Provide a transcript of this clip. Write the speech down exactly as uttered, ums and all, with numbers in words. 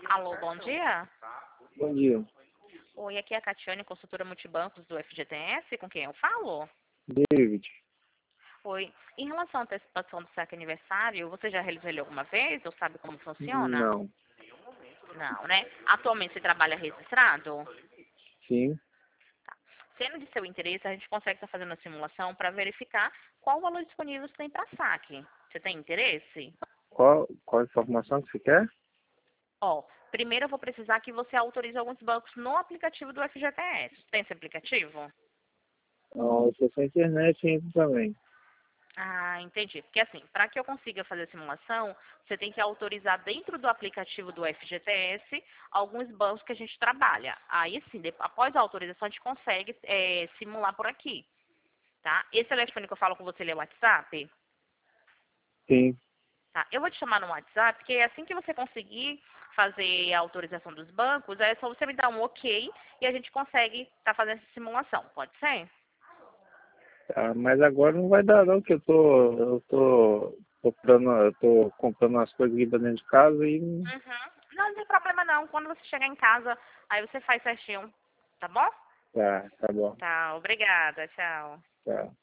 Alô, bom dia. Bom dia, Oi, aqui é a Catiane, consultora multibancos do F G T S, com quem eu falo? David. Oi, em relação à antecipação do saque aniversário, você já realizou ele alguma vez ou sabe como funciona? Não. Não, né? Atualmente você trabalha registrado? Sim. Sendo de seu interesse, a gente consegue estar fazendo a simulação para verificar qual o valor disponível você tem para saque. Você tem interesse? Qual, qual a informação que você quer? Ó, primeiro eu vou precisar que você autorize alguns bancos no aplicativo do F G T S. Tem esse aplicativo? Não, eu sou sem internet ainda também. Ah, entendi. Porque assim, para que eu consiga fazer a simulação, você tem que autorizar dentro do aplicativo do F G T S alguns bancos que a gente trabalha. Aí sim, de- após a autorização, a gente consegue é, simular por aqui, tá? Esse telefone que eu falo com você, ele é o WhatsApp? Sim. Tá? Eu vou te chamar no WhatsApp, porque assim que você conseguir fazer a autorização dos bancos, é só você me dar um ok e a gente consegue estar fazendo essa simulação. Pode ser? Tá, mas agora não vai dar não, que eu tô. Eu tô comprando, eu tô comprando umas coisas aqui pra dentro de casa e. Uhum. Não, não tem problema não. Quando você chegar em casa, aí você faz certinho. Tá bom? Tá, tá bom. Tá, obrigada. Tchau. Tá.